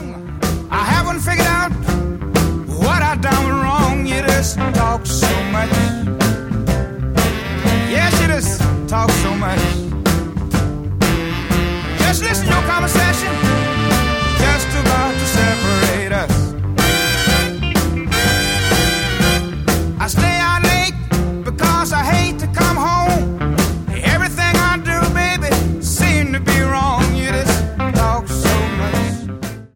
I haven't figured out what I done wrong. You just talk so much. Yes, you just talk so much. Just listen to your conversation, just about to separate us. I stay out late because I hate to come home.